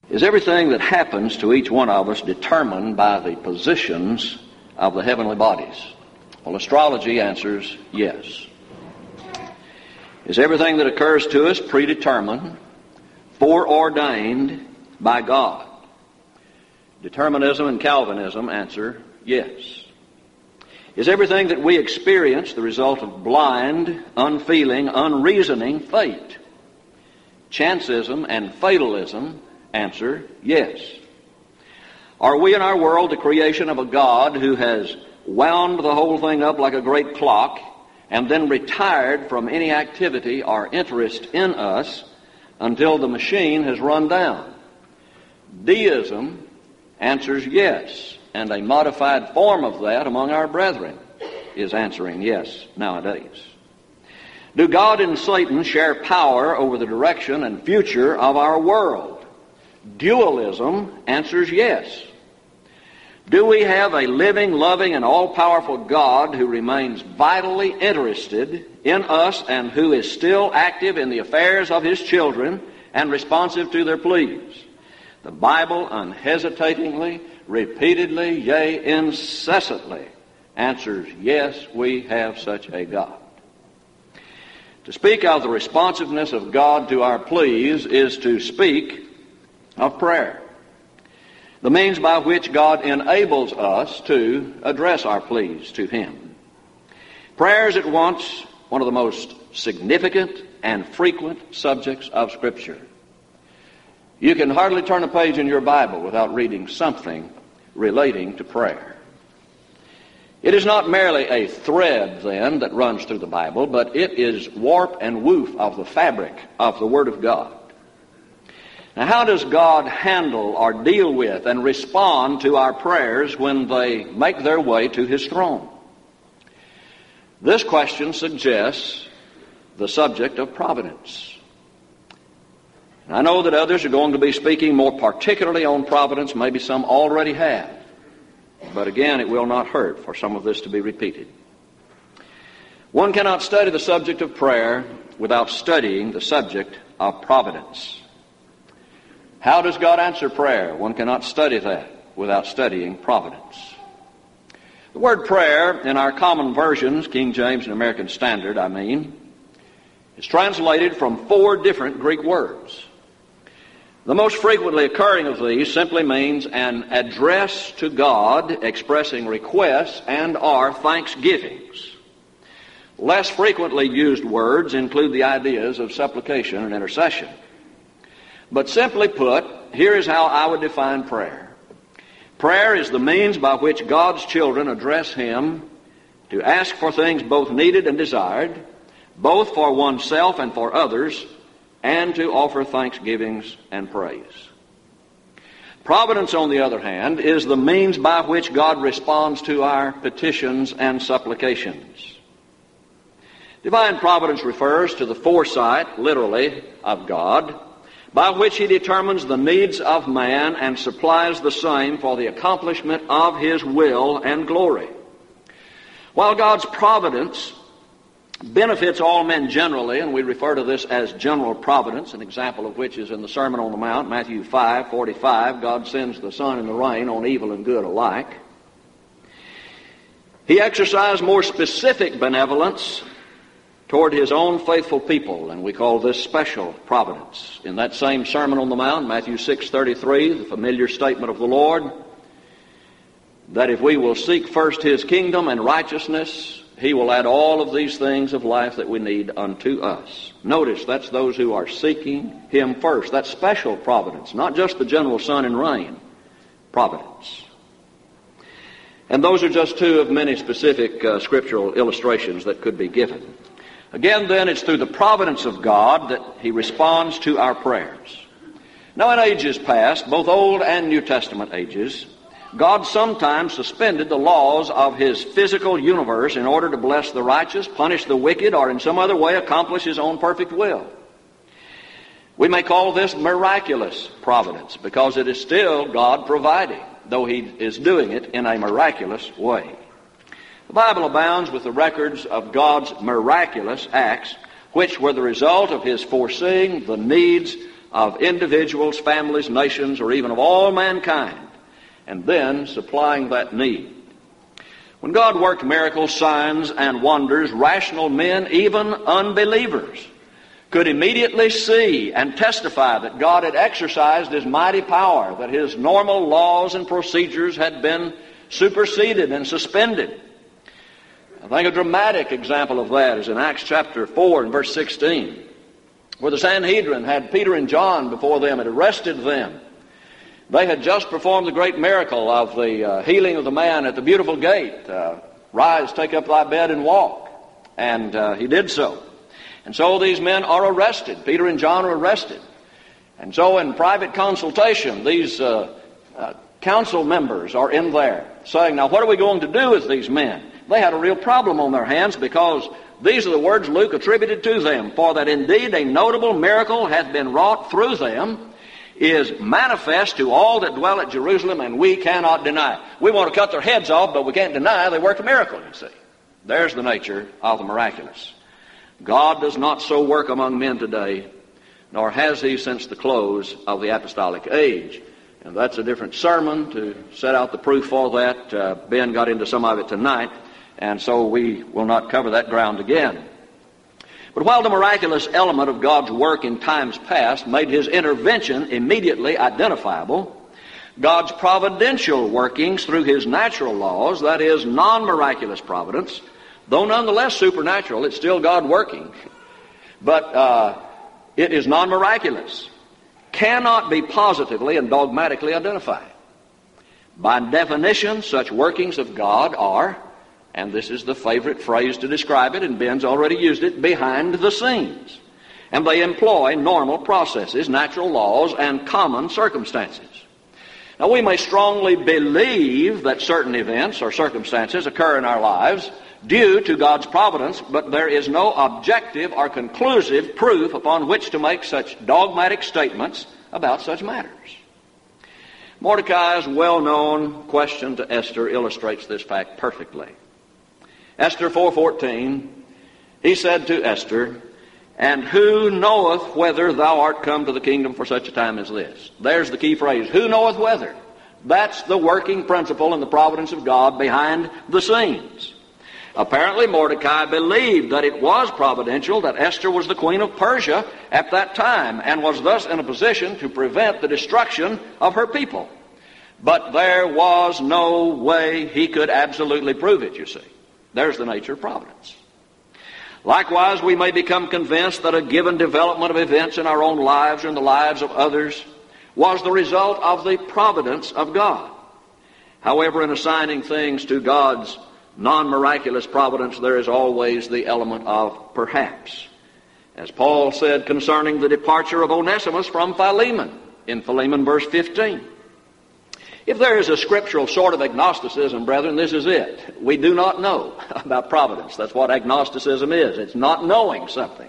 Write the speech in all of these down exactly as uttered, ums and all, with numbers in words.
Is everything that happens to each one of us determined by the positions of the heavenly bodies? Well, astrology answers yes. Is everything that occurs to us predetermined, foreordained by God? Determinism and Calvinism answer yes. Is everything that we experience the result of blind, unfeeling, unreasoning fate? Chanceism and fatalism answer yes. Are we in our world the creation of a God who has wound the whole thing up like a great clock and then retired from any activity or interest in us until the machine has run down? Deism answers yes, and a modified form of that among our brethren is answering yes nowadays. Do God and Satan share power over the direction and future of our world? Dualism answers yes. Do we have a living, loving, and all-powerful God who remains vitally interested in us and who is still active in the affairs of His children and responsive to their pleas? The Bible unhesitatingly, repeatedly, yea, incessantly answers, yes, we have such a God. To speak of the responsiveness of God to our pleas is to speak of prayer, the means by which God enables us to address our pleas to Him. Prayer is at once one of the most significant and frequent subjects of Scripture. You can hardly turn a page in your Bible without reading something relating to prayer. It is not merely a thread, then, that runs through the Bible, but it is warp and woof of the fabric of the Word of God. Now, how does God handle or deal with and respond to our prayers when they make their way to His throne? This question suggests the subject of providence. I know that others are going to be speaking more particularly on providence. Maybe some already have. But again, it will not hurt for some of this to be repeated. One cannot study the subject of prayer without studying the subject of providence. How does God answer prayer? One cannot study that without studying providence. The word prayer in our common versions, King James and American Standard, I mean, is translated from four different Greek words. The most frequently occurring of these simply means an address to God expressing requests and or thanksgivings. Less frequently used words include the ideas of supplication and intercession. But simply put, here is how I would define prayer. Prayer is the means by which God's children address Him to ask for things both needed and desired, both for oneself and for others, and to offer thanksgivings and praise. Providence, on the other hand, is the means by which God responds to our petitions and supplications. Divine providence refers to the foresight, literally, of God, by which He determines the needs of man and supplies the same for the accomplishment of His will and glory. While God's providence benefits all men generally, and we refer to this as general providence, an example of which is in the Sermon on the Mount, Matthew five forty-five, God sends the sun and the rain on evil and good alike. He exercised more specific benevolence toward His own faithful people, and we call this special providence. In that same Sermon on the Mount, Matthew six thirty-three, the familiar statement of the Lord, that if we will seek first His kingdom and righteousness, He will add all of these things of life that we need unto us. Notice, that's those who are seeking Him first. That's special providence, not just the general sun and rain providence. And those are just two of many specific uh, scriptural illustrations that could be given. Again, then, it's through the providence of God that He responds to our prayers. Now, in ages past, both Old and New Testament ages, God sometimes suspended the laws of His physical universe in order to bless the righteous, punish the wicked, or in some other way accomplish His own perfect will. We may call this miraculous providence because it is still God providing, though He is doing it in a miraculous way. The Bible abounds with the records of God's miraculous acts, which were the result of His foreseeing the needs of individuals, families, nations, or even of all mankind, and then supplying that need. When God worked miracles, signs, and wonders, rational men, even unbelievers, could immediately see and testify that God had exercised His mighty power, that His normal laws and procedures had been superseded and suspended. I think a dramatic example of that is in Acts chapter four and verse sixteen, where the Sanhedrin had Peter and John before them and arrested them. They had just performed the great miracle of the uh, healing of the man at the beautiful gate. Uh, Rise, take up thy bed and walk. And uh, he did so. And so these men are arrested. Peter and John are arrested. And so in private consultation, these uh, uh, council members are in there saying, now what are we going to do with these men? They had a real problem on their hands, because these are the words Luke attributed to them. For that indeed a notable miracle hath been wrought through them, is manifest to all that dwell at Jerusalem, and we cannot deny. We want to cut their heads off, but we can't deny they worked a miracle, you see. There's the nature of the miraculous. God does not so work among men today, nor has He since the close of the apostolic age. And that's a different sermon to set out the proof for that. Uh, Ben got into some of it tonight, and so we will not cover that ground again. But while the miraculous element of God's work in times past made His intervention immediately identifiable, God's providential workings through His natural laws, that is, non-miraculous providence, though nonetheless supernatural, it's still God working, but uh, it is non-miraculous, cannot be positively and dogmatically identified. By definition, such workings of God are, and this is the favorite phrase to describe it, and Ben's already used it, behind the scenes. And they employ normal processes, natural laws, and common circumstances. Now, we may strongly believe that certain events or circumstances occur in our lives due to God's providence, but there is no objective or conclusive proof upon which to make such dogmatic statements about such matters. Mordecai's well-known question to Esther illustrates this fact perfectly. Esther four fourteen, he said to Esther, "And who knoweth whether thou art come to the kingdom for such a time as this?" There's the key phrase, who knoweth whether. That's the working principle in the providence of God behind the scenes. Apparently Mordecai believed that it was providential that Esther was the queen of Persia at that time, and was thus in a position to prevent the destruction of her people. But there was no way he could absolutely prove it, you see. There's the nature of providence. Likewise, we may become convinced that a given development of events in our own lives or in the lives of others was the result of the providence of God. However, in assigning things to God's non-miraculous providence, there is always the element of perhaps. As Paul said concerning the departure of Onesimus from Philemon, in Philemon verse fifteen. If there is a scriptural sort of agnosticism, brethren, this is it. We do not know about providence. That's what agnosticism is. It's not knowing something.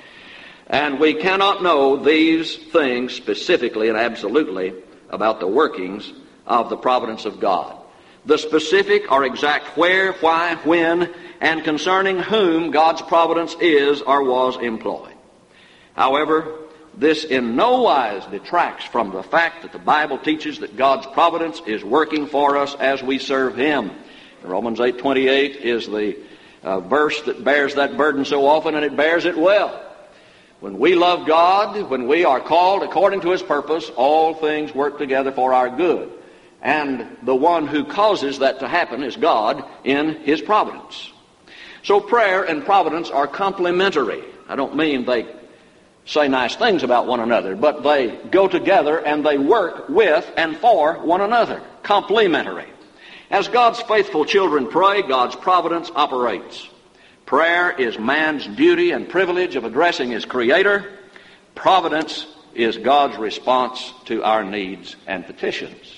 And we cannot know these things specifically and absolutely about the workings of the providence of God. The specific or exact where, why, when, and concerning whom God's providence is or was employed. However, this in no wise detracts from the fact that the Bible teaches that God's providence is working for us as we serve Him. Romans eight twenty-eight is the uh, verse that bears that burden so often, and it bears it well. When we love God, when we are called according to His purpose, all things work together for our good. And the one who causes that to happen is God in His providence. So prayer and providence are complementary. I don't mean they say nice things about one another, but they go together and they work with and for one another. Complementary. As God's faithful children pray, God's providence operates. Prayer is man's duty and privilege of addressing his Creator. Providence is God's response to our needs and petitions.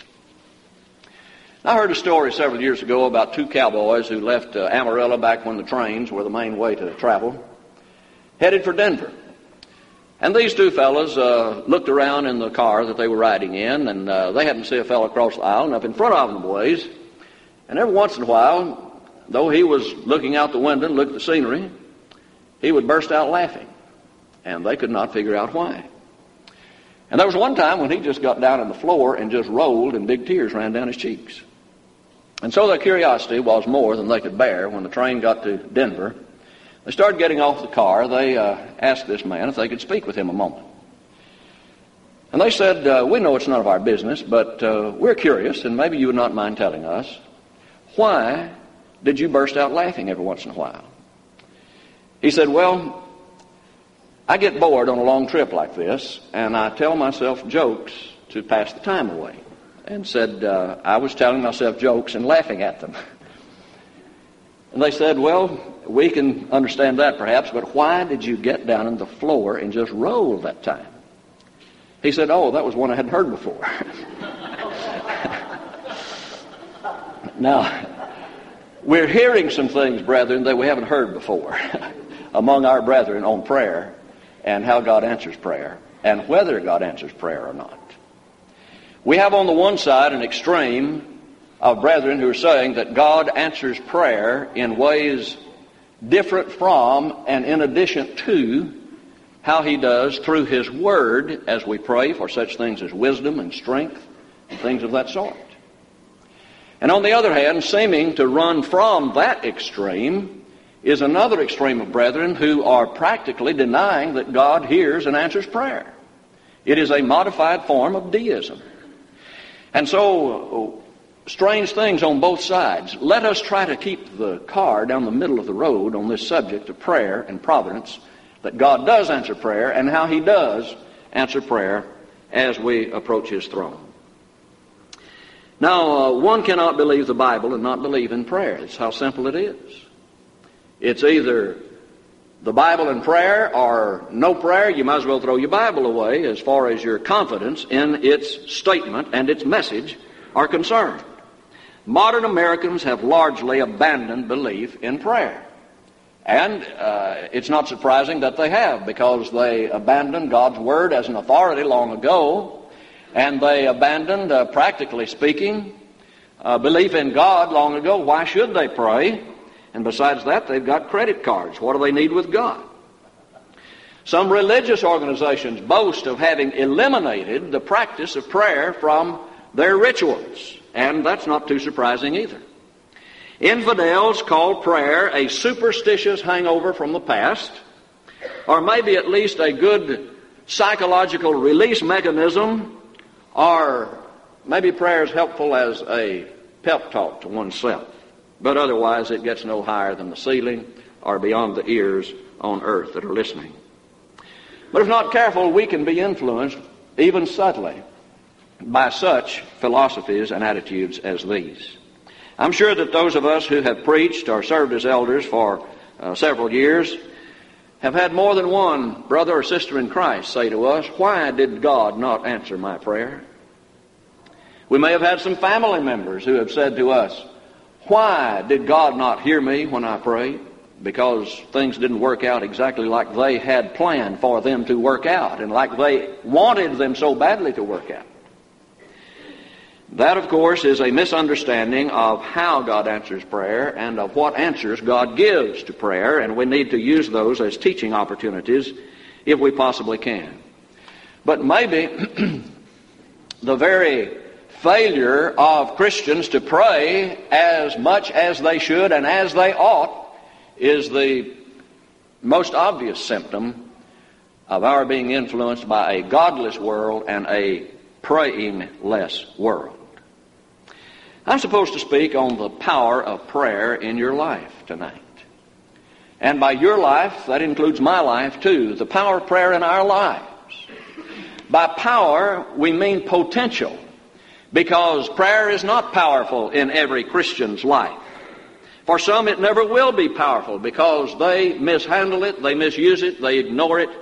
I heard a story several years ago about two cowboys who left uh, Amarillo back when the trains were the main way to travel, headed for Denver. And these two fellas uh, looked around in the car that they were riding in, and uh, they happened to see a fellow across the aisle and up in front of them a ways. And every once in a while, though he was looking out the window and looked at the scenery, he would burst out laughing. And they could not figure out why. And there was one time when he just got down on the floor and just rolled, and big tears ran down his cheeks. And so their curiosity was more than they could bear. When the train got to Denver, they started getting off the car. They uh, asked this man if they could speak with him a moment. And they said, uh, we know it's none of our business, but uh, we're curious, and maybe you would not mind telling us, why did you burst out laughing every once in a while? He said, well, I get bored on a long trip like this, and I tell myself jokes to pass the time away. And said, uh, I was telling myself jokes and laughing at them. And they said, well, we can understand that perhaps, but why did you get down on the floor and just roll that time? He said, oh, that was one I hadn't heard before. Now, we're hearing some things, brethren, that we haven't heard before among our brethren on prayer and how God answers prayer and whether God answers prayer or not. We have on the one side an extreme of brethren who are saying that God answers prayer in ways different from and in addition to how He does through His Word as we pray for such things as wisdom and strength and things of that sort. And on the other hand, seeming to run from that extreme is another extreme of brethren who are practically denying that God hears and answers prayer. It is a modified form of deism. And so, strange things on both sides. Let us try to keep the car down the middle of the road on this subject of prayer and providence, that God does answer prayer and how He does answer prayer as we approach His throne. Now, uh, one cannot believe the Bible and not believe in prayer. It's how simple it is. It's either the Bible and prayer or no prayer. You might as well throw your Bible away as far as your confidence in its statement and its message are concerned. Modern Americans have largely abandoned belief in prayer. And uh, it's not surprising that they have, because they abandoned God's Word as an authority long ago, and they abandoned, uh, practically speaking, uh, belief in God long ago. Why should they pray? And besides that, they've got credit cards. What do they need with God? Some religious organizations boast of having eliminated the practice of prayer from their rituals, and that's not too surprising either. Infidels call prayer a superstitious hangover from the past, or maybe at least a good psychological release mechanism, or maybe prayer is helpful as a pep talk to oneself. But otherwise it gets no higher than the ceiling or beyond the ears on earth that are listening. But if not careful, we can be influenced, even subtly, by such philosophies and attitudes as these. I'm sure that those of us who have preached or served as elders for uh, several years have had more than one brother or sister in Christ say to us, why did God not answer my prayer? We may have had some family members who have said to us, why did God not hear me when I prayed? Because things didn't work out exactly like they had planned for them to work out and like they wanted them so badly to work out. That, of course, is a misunderstanding of how God answers prayer and of what answers God gives to prayer, and we need to use those as teaching opportunities if we possibly can. But maybe the very failure of Christians to pray as much as they should and as they ought is the most obvious symptom of our being influenced by a godless world and a praying-less world. I'm supposed to speak on the power of prayer in your life tonight. And by your life, that includes my life too, the power of prayer in our lives. By power, we mean potential, because prayer is not powerful in every Christian's life. For some, it never will be powerful because they mishandle it, they misuse it, they ignore it.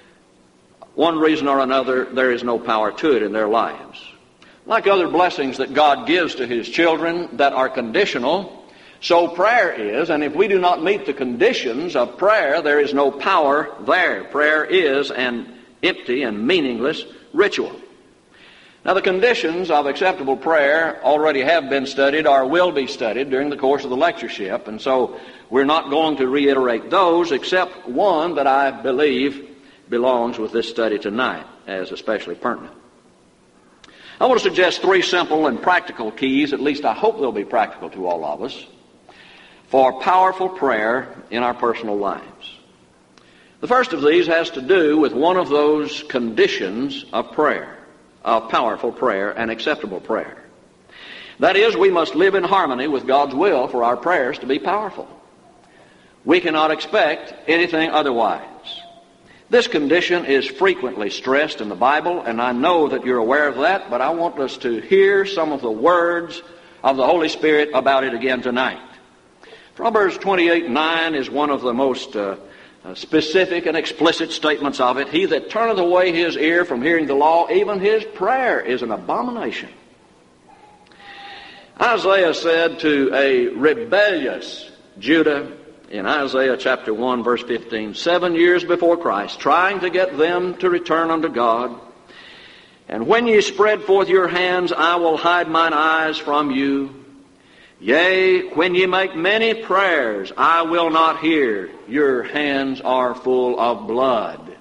One reason or another, there is no power to it in their lives. Like other blessings that God gives to His children that are conditional, so prayer is, and if we do not meet the conditions of prayer, there is no power there. Prayer is an empty and meaningless ritual. Now, the conditions of acceptable prayer already have been studied or will be studied during the course of the lectureship, and so we're not going to reiterate those except one that I believe belongs with this study tonight. as especially pertinent. I want to suggest three simple and practical keys, at least I hope they'll be practical to all of us, for powerful prayer in our personal lives. The first of these has to do with one of those conditions of prayer, of powerful prayer and acceptable prayer. That is, we must live in harmony with God's will for our prayers to be powerful. We cannot expect anything otherwise. This condition is frequently stressed in the Bible, and I know that you're aware of that, but I want us to hear some of the words of the Holy Spirit about it again tonight. Proverbs twenty-eight nine is one of the most uh, specific and explicit statements of it. He that turneth away his ear from hearing the law, even his prayer is an abomination. Isaiah said to a rebellious Judah in Isaiah chapter one verse fifteen, seven years before Christ, trying to get them to return unto God, and when ye spread forth your hands, I will hide mine eyes from you. Yea, when ye make many prayers, I will not hear. Your hands are full of blood.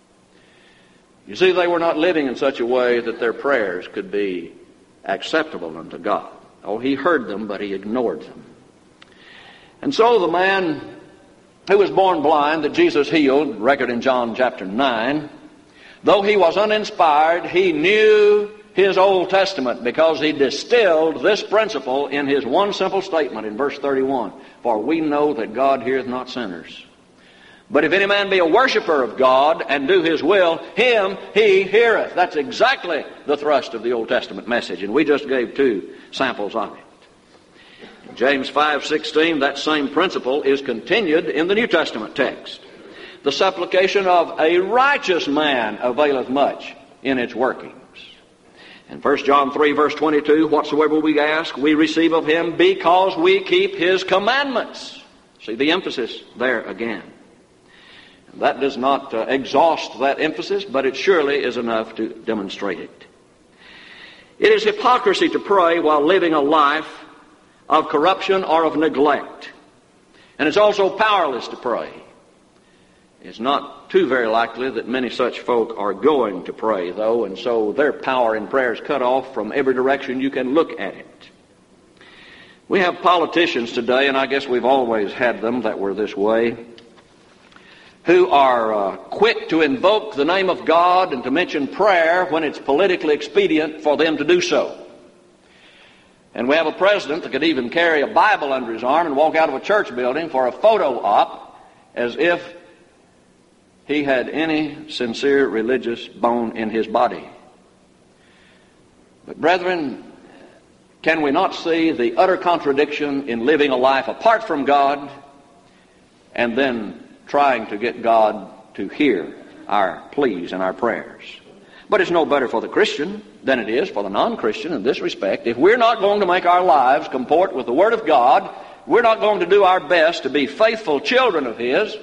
You see, they were not living in such a way that their prayers could be acceptable unto God. Oh, he heard them, but he ignored them. And so the man who was born blind that Jesus healed, record in John chapter nine, though he was uninspired, he knew his Old Testament because he distilled this principle in his one simple statement in verse thirty-one. For we know that God heareth not sinners. But if any man be a worshiper of God and do his will, him he heareth. That's exactly the thrust of the Old Testament message, and we just gave two samples of it. In James five sixteen, that same principle is continued in the New Testament text. The supplication of a righteous man availeth much in its workings. In First John three verse twenty-two, whatsoever we ask, we receive of him because we keep his commandments. See the emphasis there again. That does not uh, exhaust that emphasis, but it surely is enough to demonstrate it. It is hypocrisy to pray while living a life of corruption or of neglect. And it's also powerless to pray. It's not too very likely that many such folk are going to pray, though, and so their power in prayer is cut off from every direction you can look at it. We have politicians today, and I guess we've always had them that were this way, who are uh, quick to invoke the name of God and to mention prayer when it's politically expedient for them to do so. And we have a president that could even carry a Bible under his arm and walk out of a church building for a photo op as if he had any sincere religious bone in his body. But brethren, can we not see the utter contradiction in living a life apart from God and then trying to get God to hear our pleas and our prayers? But it's no better for the Christian than it is for the non-Christian in this respect. If we're not going to make our lives comport with the Word of God, we're not going to do our best to be faithful children of His,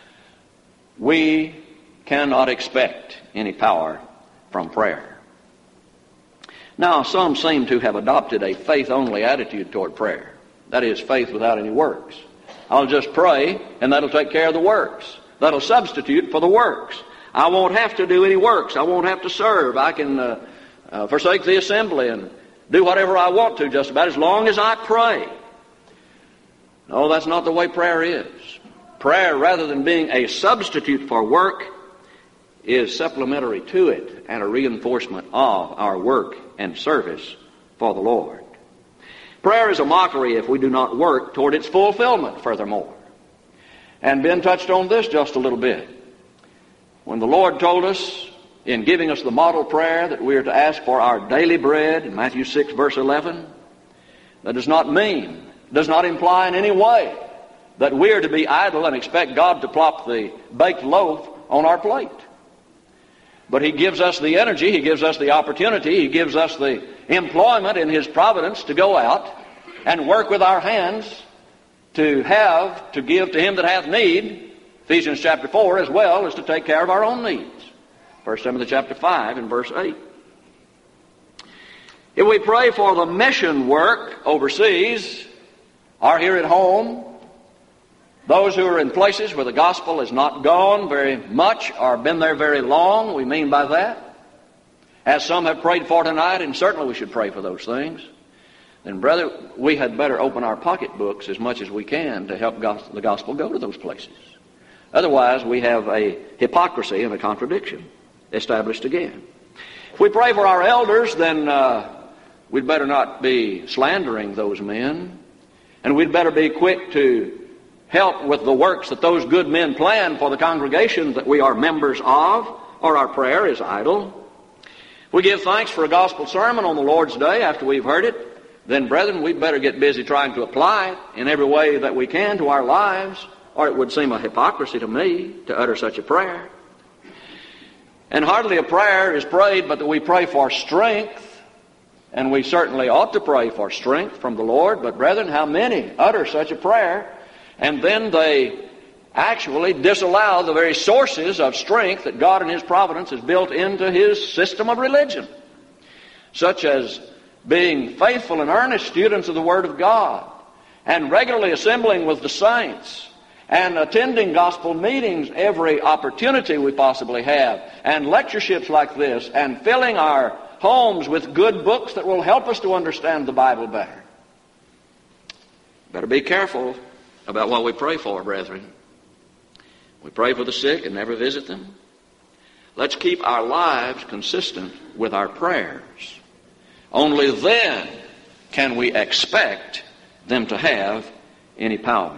we cannot expect any power from prayer. Now, some seem to have adopted a faith-only attitude toward prayer. That is, faith without any works. I'll just pray, and that'll take care of the works. That'll substitute for the works. I won't have to do any works. I won't have to serve. I can uh, uh, forsake the assembly and do whatever I want to just about as long as I pray. No, that's not the way prayer is. Prayer, rather than being a substitute for work, is supplementary to it and a reinforcement of our work and service for the Lord. Prayer is a mockery if we do not work toward its fulfillment, furthermore. And Ben touched on this just a little bit. When the Lord told us in giving us the model prayer that we are to ask for our daily bread in Matthew six verse eleven, that does not mean, does not imply in any way that we are to be idle and expect God to plop the baked loaf on our plate. But He gives us the energy, He gives us the opportunity, He gives us the employment in His providence to go out and work with our hands to have, to give to him that hath need, Ephesians chapter four, as well as to take care of our own needs. First Timothy chapter five and verse eight. If we pray for the mission work overseas or here at home, those who are in places where the gospel has not gone very much or been there very long, we mean by that, as some have prayed for tonight, and certainly we should pray for those things, then, brother, we had better open our pocketbooks as much as we can to help the gospel go to those places. Otherwise, we have a hypocrisy and a contradiction established again. If we pray for our elders, then uh, we'd better not be slandering those men, and we'd better be quick to help with the works that those good men plan for the congregation that we are members of, or our prayer is idle. If we give thanks for a gospel sermon on the Lord's Day after we've heard it, then, brethren, we'd better get busy trying to apply it in every way that we can to our lives, or it would seem a hypocrisy to me to utter such a prayer. And hardly a prayer is prayed but that we pray for strength, and we certainly ought to pray for strength from the Lord. But, brethren, how many utter such a prayer, and then they actually disallow the very sources of strength that God in His providence has built into His system of religion, such as being faithful and earnest students of the Word of God, and regularly assembling with the saints, and attending gospel meetings every opportunity we possibly have, and lectureships like this, and filling our homes with good books that will help us to understand the Bible better. Better be careful about what we pray for, brethren. We pray for the sick and never visit them. Let's keep our lives consistent with our prayers. Only then can we expect them to have any power.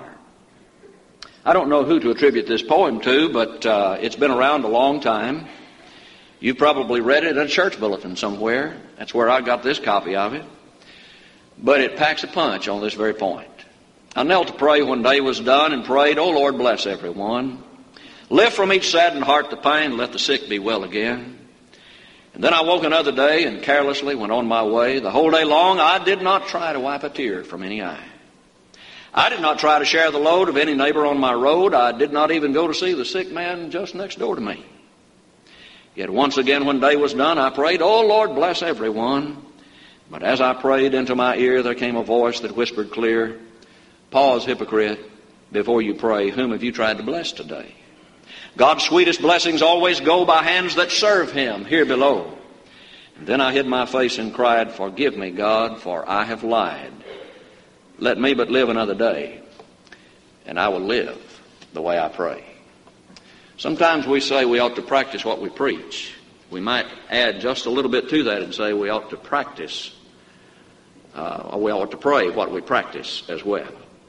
I don't know who to attribute this poem to, but uh, it's been around a long time. You've probably read it in a church bulletin somewhere. That's where I got this copy of it. But it packs a punch on this very point. I knelt to pray when day was done and prayed, "O Lord, bless everyone. Lift from each saddened heart the pain, let the sick be well again." And then I woke another day and carelessly went on my way. The whole day long I did not try to wipe a tear from any eye. I did not try to share the load of any neighbor on my road. I did not even go to see the sick man just next door to me. Yet once again when day was done I prayed, "O Lord, bless everyone." But as I prayed, into my ear there came a voice that whispered clear, "Pause, hypocrite, before you pray, whom have you tried to bless today? God's sweetest blessings always go by hands that serve Him here below." And then I hid my face and cried, "Forgive me, God, for I have lied. Let me but live another day, and I will live the way I pray." Sometimes we say we ought to practice what we preach. We might add just a little bit to that and say we ought to practice, uh, or we ought to pray what we practice as well.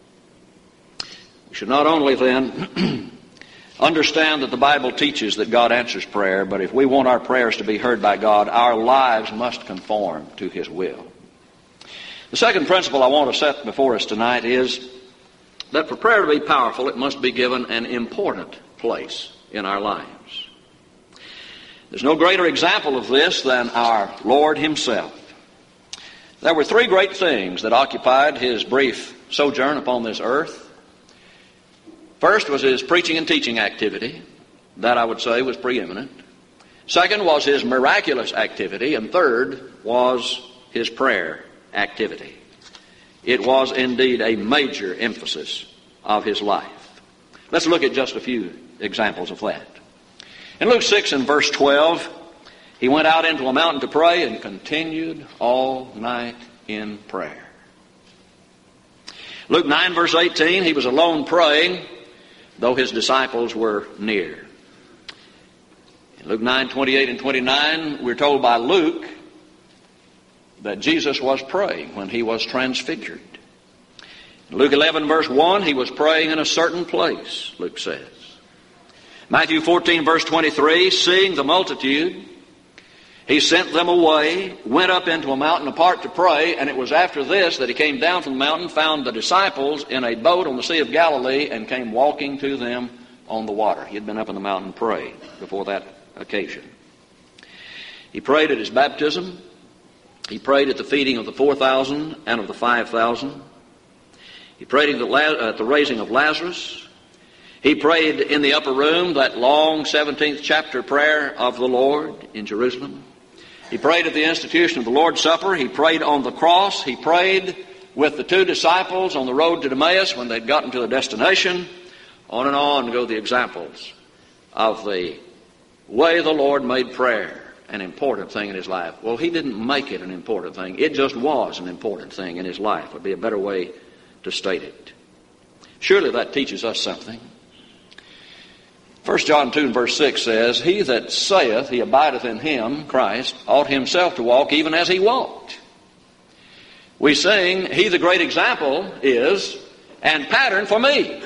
We should not only then understand that the Bible teaches that God answers prayer, but if we want our prayers to be heard by God, our lives must conform to His will. The second principle I want to set before us tonight is that for prayer to be powerful, it must be given an important place in our lives. There's no greater example of this than our Lord Himself. There were three great things that occupied His brief sojourn upon this earth. First was His preaching and teaching activity. That, I would say, was preeminent. Second was His miraculous activity. And third was His prayer activity. It was indeed a major emphasis of His life. Let's look at just a few examples of that. In Luke six and verse twelve, He went out into a mountain to pray and continued all night in prayer. Luke nine verse eighteen, He was alone praying, though His disciples were near. In Luke nine twenty-eight and twenty-nine, we're told by Luke that Jesus was praying when He was transfigured. In Luke eleven verse one, He was praying in a certain place, Luke says. Matthew fourteen verse twenty-three, seeing the multitude, He sent them away, went up into a mountain apart to pray, and it was after this that He came down from the mountain, found the disciples in a boat on the Sea of Galilee, and came walking to them on the water. He had been up in the mountain praying before that occasion. He prayed at His baptism. He prayed at the feeding of the four thousand and of the five thousand. He prayed at the raising of Lazarus. He prayed in the upper room, that long seventeenth chapter prayer of the Lord in Jerusalem. He prayed at the institution of the Lord's Supper. He prayed on the cross. He prayed with the two disciples on the road to Emmaus when they'd gotten to the destination. On and on go the examples of the way the Lord made prayer an important thing in his life. Well, he didn't make it an important thing. It just was an important thing in his life, would be a better way to state it. Surely that teaches us something. First John two and verse six says, "He that saith he abideth in him," Christ, "ought himself to walk even as he walked." We sing, "He the great example is, and pattern for me."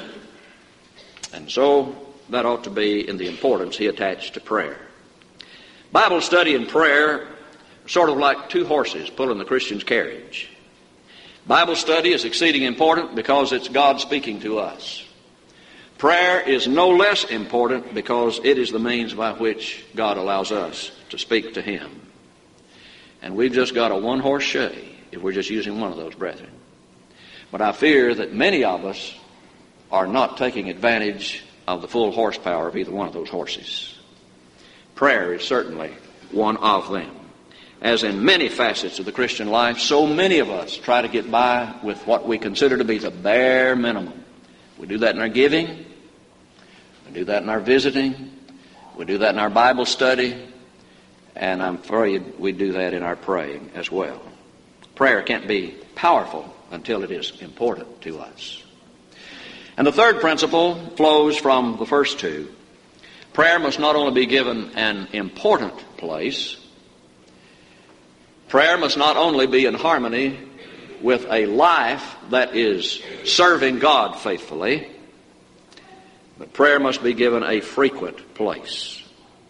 And so that ought to be in the importance he attached to prayer. Bible study and prayer are sort of like two horses pulling the Christian's carriage. Bible study is exceeding important because it's God speaking to us. Prayer is no less important because it is the means by which God allows us to speak to Him. And we've just got a one-horse show if we're just using one of those, brethren. But I fear that many of us are not taking advantage of the full horsepower of either one of those horses. Prayer is certainly one of them. As in many facets of the Christian life, so many of us try to get by with what we consider to be the bare minimum. We do that in our giving. We do that in our visiting. We do that in our Bible study. And I'm afraid we do that in our praying as well. Prayer can't be powerful until it is important to us. And the third principle flows from the first two. Prayer must not only be given an important place, prayer must not only be in harmony with a life that is serving God faithfully, but prayer must be given a frequent place.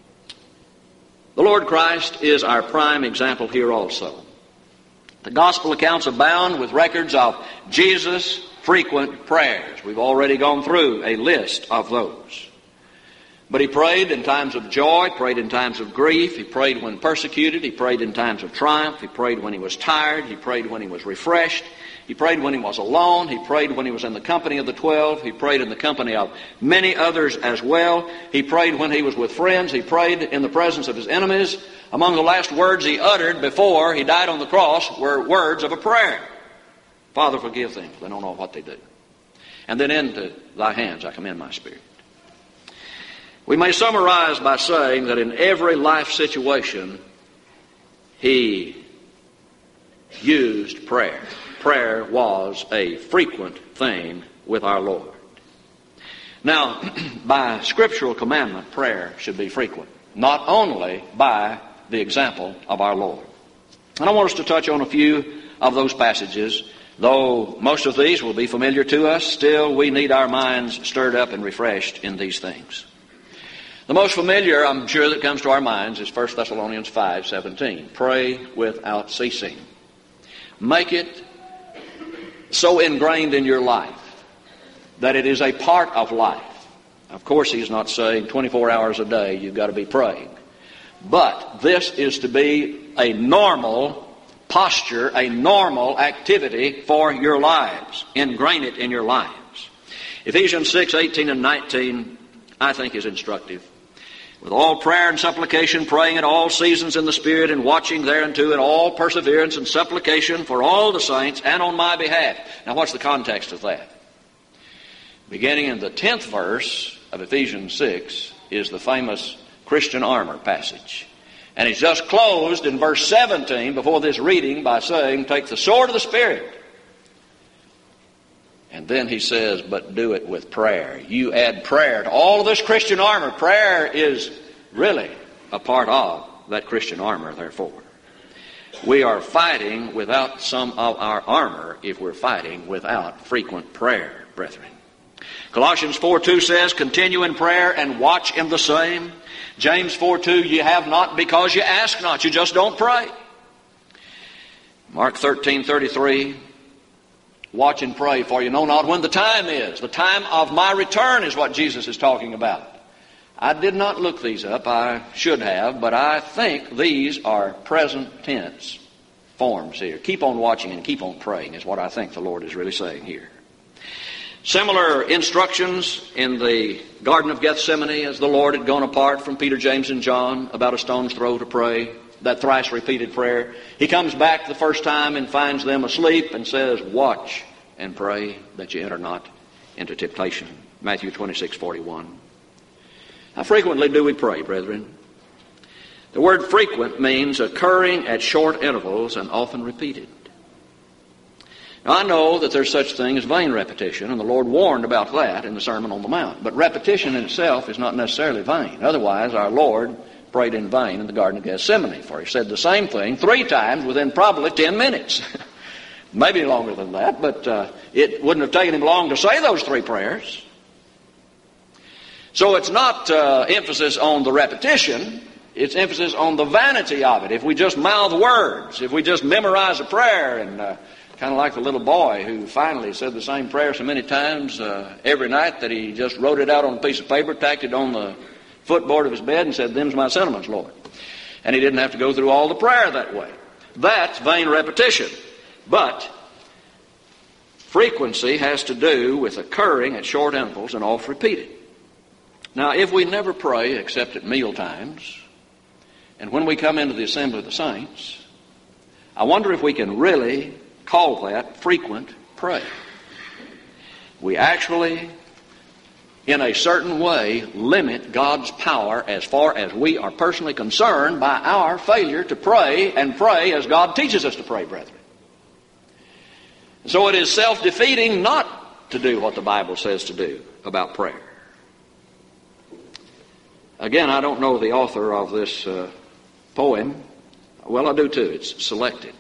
The Lord Christ is our prime example here also. The gospel accounts abound with records of Jesus' frequent prayers. We've already gone through a list of those. But he prayed in times of joy, prayed in times of grief, he prayed when persecuted, he prayed in times of triumph, he prayed when he was tired, he prayed when he was refreshed, he prayed when he was alone, he prayed when he was in the company of the twelve, he prayed in the company of many others as well, he prayed when he was with friends, he prayed in the presence of his enemies. Among the last words he uttered before he died on the cross were words of a prayer. "Father, forgive them, for they don't know what they do. And then into thy hands I commend my spirit." We may summarize by saying that in every life situation, he used prayer. Prayer was a frequent thing with our Lord. Now, by scriptural commandment, prayer should be frequent, not only by the example of our Lord. And I want us to touch on a few of those passages. Though most of these will be familiar to us, still we need our minds stirred up and refreshed in these things. The most familiar, I'm sure, that comes to our minds is First Thessalonians five seventeen. Pray without ceasing. Make it so ingrained in your life that it is a part of life. Of course, he's not saying twenty-four hours a day you've got to be praying. But this is to be a normal posture, a normal activity for your lives. Ingrain it in your lives. Ephesians six eighteen and nineteen, I think, is instructive. With all prayer and supplication, praying at all seasons in the Spirit, and watching thereunto in all perseverance and supplication for all the saints and on my behalf. Now what's the context of that? Beginning in the tenth verse of Ephesians six is the famous Christian armor passage. And he's just closed in verse seventeen before this reading by saying, take the sword of the Spirit. And then he says, but do it with prayer. You add prayer to all of this Christian armor. Prayer is really a part of that Christian armor, therefore. We are fighting without some of our armor if we're fighting without frequent prayer, brethren. Colossians four two says, continue in prayer and watch in the same. James four two, you have not because you ask not. You just don't pray. Mark thirteen thirty-three, watch and pray, for you know not when the time is. The time of my return is what Jesus is talking about. I did not look these up. I should have, but I think these are present tense forms here. Keep on watching and keep on praying is what I think the Lord is really saying here. Similar instructions in the Garden of Gethsemane as the Lord had gone apart from Peter, James, and John about a stone's throw to pray, that thrice repeated prayer. He comes back the first time and finds them asleep and says, watch and pray that you enter not into temptation. Matthew twenty-six forty-one. How frequently do we pray, brethren? The word frequent means occurring at short intervals and often repeated. Now, I know that there's such thing as vain repetition, and the Lord warned about that in the Sermon on the Mount. But repetition in itself is not necessarily vain. Otherwise, our Lord prayed in vain in the Garden of Gethsemane, for he said the same thing three times within probably ten minutes. Maybe longer than that, but uh, it wouldn't have taken him long to say those three prayers. So it's not uh, emphasis on the repetition. It's emphasis on the vanity of it. If we just mouth words, if we just memorize a prayer, and uh, kind of like the little boy who finally said the same prayer so many times uh, every night that he just wrote it out on a piece of paper, tacked it on the footboard of his bed, and said, "Them's my sentiments, Lord." And he didn't have to go through all the prayer that way. That's vain repetition. But frequency has to do with occurring at short intervals and oft repeated. Now, if we never pray except at meal times, and when we come into the assembly of the saints, I wonder if we can really call that frequent prayer. We actually, in a certain way, limit God's power as far as we are personally concerned by our failure to pray and pray as God teaches us to pray, brethren. So it is self-defeating not to do what the Bible says to do about prayer. Again, I don't know the author of this uh, poem. Well, I do too. It's selected.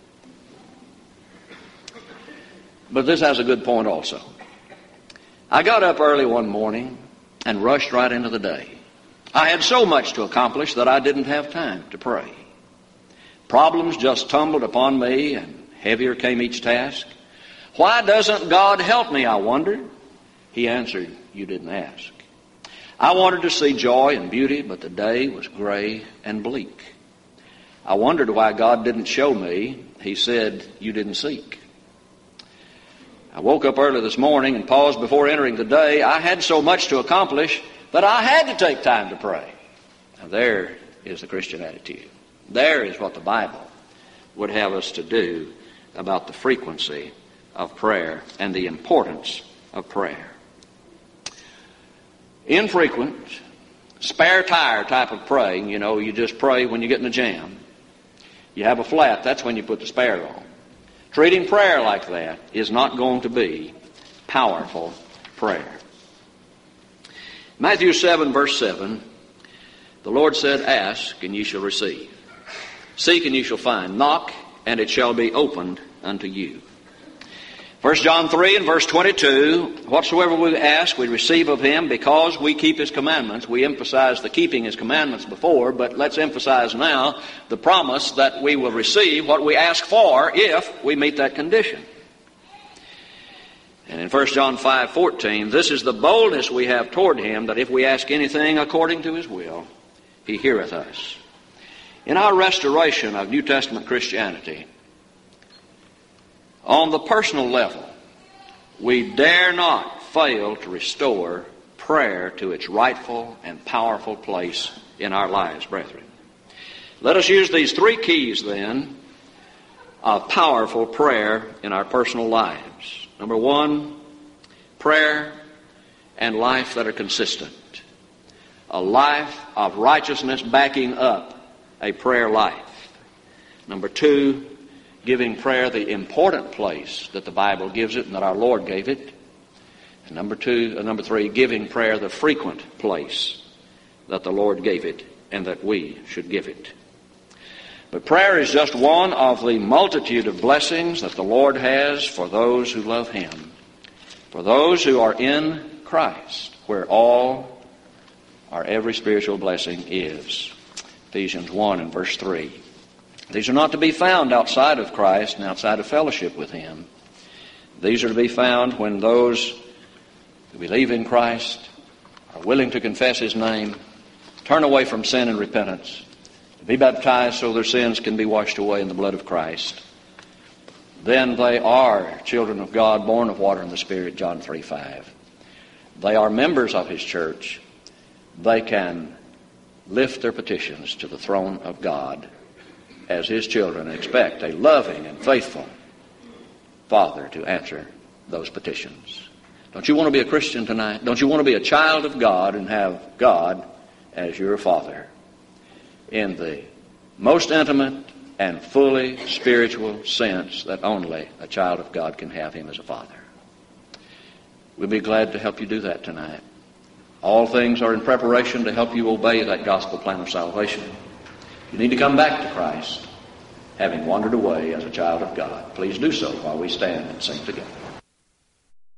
But this has a good point also. I got up early one morning and rushed right into the day. I had so much to accomplish that I didn't have time to pray. Problems just tumbled upon me, and heavier came each task. Why doesn't God help me, I wondered. He answered, "You didn't ask." I wanted to see joy and beauty, but the day was gray and bleak. I wondered why God didn't show me. He said, "You didn't seek." I woke up early this morning and paused before entering the day. I had so much to accomplish that I had to take time to pray. Now there is the Christian attitude. There is what the Bible would have us to do about the frequency of prayer and the importance of prayer. Infrequent, spare tire type of praying, you know, you just pray when you get in a jam. You have a flat, that's when you put the spare on. Treating prayer like that is not going to be powerful prayer. Matthew seven, verse seven, the Lord said, "Ask, and ye shall receive. Seek, and ye shall find. Knock, and it shall be opened unto you." First John three and verse twenty-two, whatsoever we ask, we receive of him because we keep his commandments. We emphasized the keeping his commandments before, but let's emphasize now the promise that we will receive what we ask for if we meet that condition. And in First John five fourteen, this is the boldness we have toward him, that if we ask anything according to his will, he heareth us. In our restoration of New Testament Christianity, on the personal level, we dare not fail to restore prayer to its rightful and powerful place in our lives, brethren. Let us use these three keys, then, of powerful prayer in our personal lives. Number one, prayer and life that are consistent. A life of righteousness backing up a prayer life. Number two, giving prayer the important place that the Bible gives it and that our Lord gave it. And number two, uh, number three, giving prayer the frequent place that the Lord gave it and that we should give it. But prayer is just one of the multitude of blessings that the Lord has for those who love him, for those who are in Christ, where all or every spiritual blessing is. Ephesians one and verse three. These are not to be found outside of Christ and outside of fellowship with him. These are to be found when those who believe in Christ are willing to confess his name, turn away from sin and repentance, to be baptized so their sins can be washed away in the blood of Christ. Then they are children of God, born of water and the Spirit, John three five. They are members of his church. They can lift their petitions to the throne of God as his children, expect a loving and faithful Father to answer those petitions. Don't you want to be a Christian tonight? Don't you want to be a child of God and have God as your Father? in the most intimate and fully spiritual sense that only a child of God can have Him as a Father. We'll be glad to help you do that tonight. All things are in preparation to help you obey that gospel plan of salvation. You need to come back to Christ, having wandered away as a child of God. Please do so while we stand and sing together.